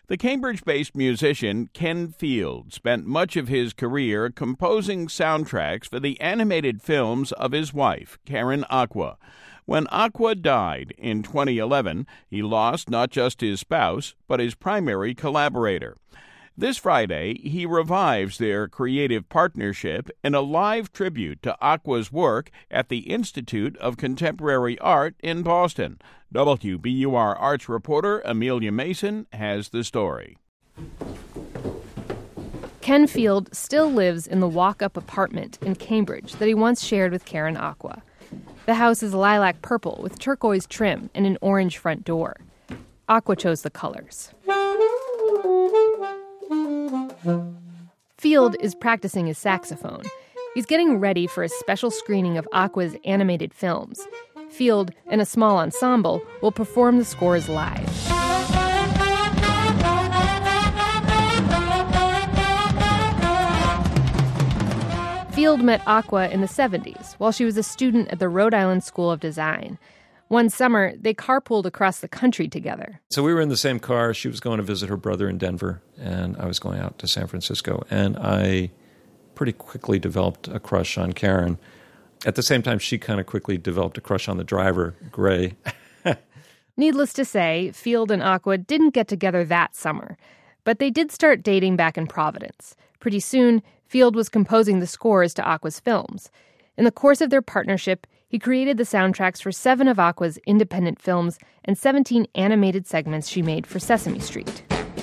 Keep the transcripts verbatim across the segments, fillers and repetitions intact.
The Cambridge-based musician Ken Field spent much of his career composing soundtracks for the animated films of his wife, Karen Aqua. When Aqua died in twenty eleven, he lost not just his spouse, but his primary collaborator. This Friday, he revives their creative partnership in a live tribute to Aqua's work at the Institute of Contemporary Art in Boston. W B U R arts reporter Amelia Mason has the story. Ken Field still lives in the walk-up apartment in Cambridge that he once shared with Karen Aqua. The house is lilac purple with turquoise trim and an orange front door. Aqua chose the colors. Field is practicing his saxophone. He's getting ready for a special screening of Aqua's animated films. Field and a small ensemble will perform the scores live. Field met Aqua in the seventies while she was a student at the Rhode Island School of Design. One summer, they carpooled across the country together. So we were in the same car. She was going to visit her brother in Denver, and I was going out to San Francisco. And I pretty quickly developed a crush on Karen. At the same time, she kind of quickly developed a crush on the driver, Gray. Needless to say, Field and Aqua didn't get together that summer. But they did start dating back in Providence. Pretty soon, Field was composing the scores to Aqua's films. In the course of their partnership, he created the soundtracks for seven of Aqua's independent films and seventeen animated segments she made for Sesame Street.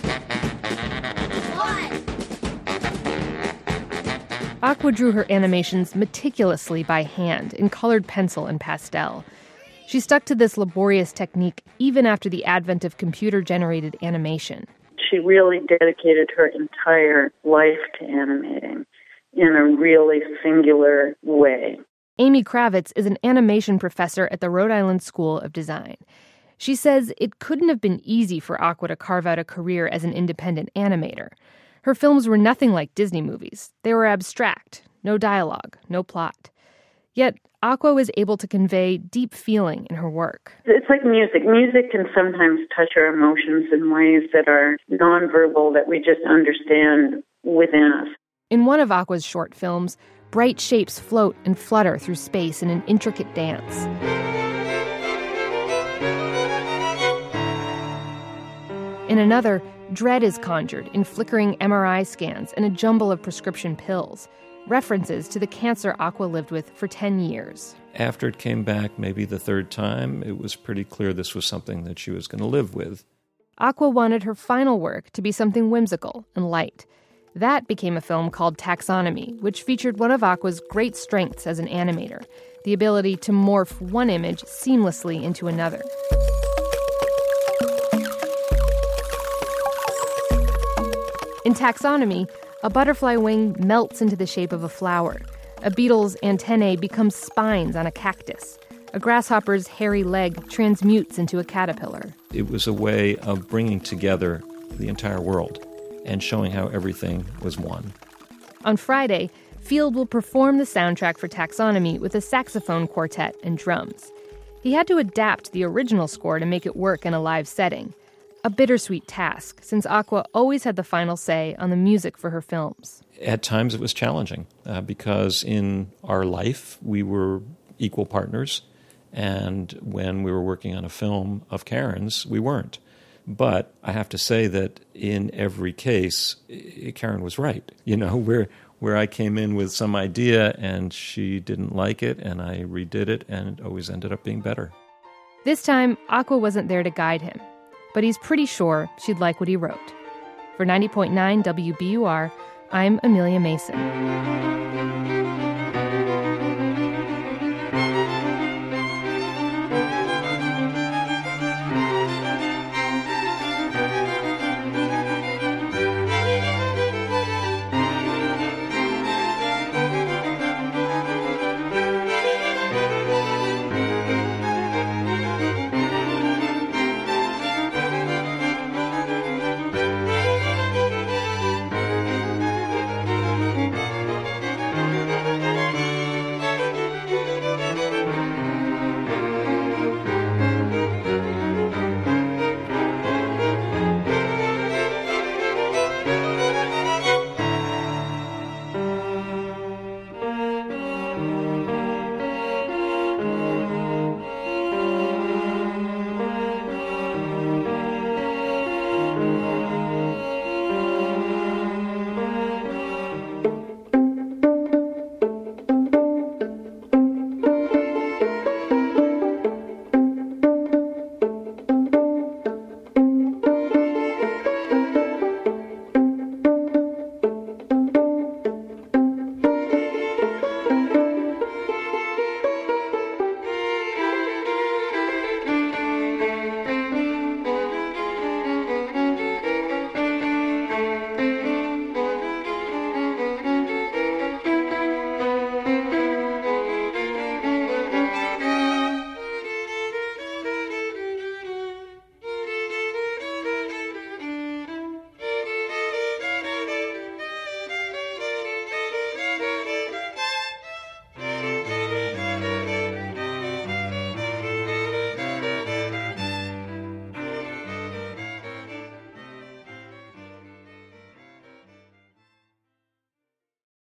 Aqua drew her animations meticulously by hand in colored pencil and pastel. She stuck to this laborious technique even after the advent of computer-generated animation. She really dedicated her entire life to animating in a really singular way. Amy Kravitz is an animation professor at the Rhode Island School of Design. She says it couldn't have been easy for Aqua to carve out a career as an independent animator. Her films were nothing like Disney movies. They were abstract, no dialogue, no plot. Yet, Aqua was able to convey deep feeling in her work. It's like music. Music can sometimes touch our emotions in ways that are nonverbal, that we just understand within us. In one of Aqua's short films, bright shapes float and flutter through space in an intricate dance. In another, dread is conjured in flickering M R I scans and a jumble of prescription pills, references to the cancer Aqua lived with for ten years. After it came back, maybe the third time, it was pretty clear this was something that she was going to live with. Aqua wanted her final work to be something whimsical and light. That became a film called Taxonomy, which featured one of Aqua's great strengths as an animator, the ability to morph one image seamlessly into another. In Taxonomy, a butterfly wing melts into the shape of a flower. A beetle's antennae becomes spines on a cactus. A grasshopper's hairy leg transmutes into a caterpillar. It was a way of bringing together the entire world and showing how everything was one. On Friday, Field will perform the soundtrack for Taxonomy with a saxophone quartet and drums. He had to adapt the original score to make it work in a live setting. A bittersweet task, since Aqua always had the final say on the music for her films. At times it was challenging, uh, because in our life we were equal partners, and when we were working on a film of Karen's, we weren't. But I have to say that in every case, Karen was right. You know, where where I came in with some idea and she didn't like it, and I redid it, and it always ended up being better. This time, Aqua wasn't there to guide him, but he's pretty sure she'd like what he wrote. For ninety point nine W B U R, I'm Amelia Mason.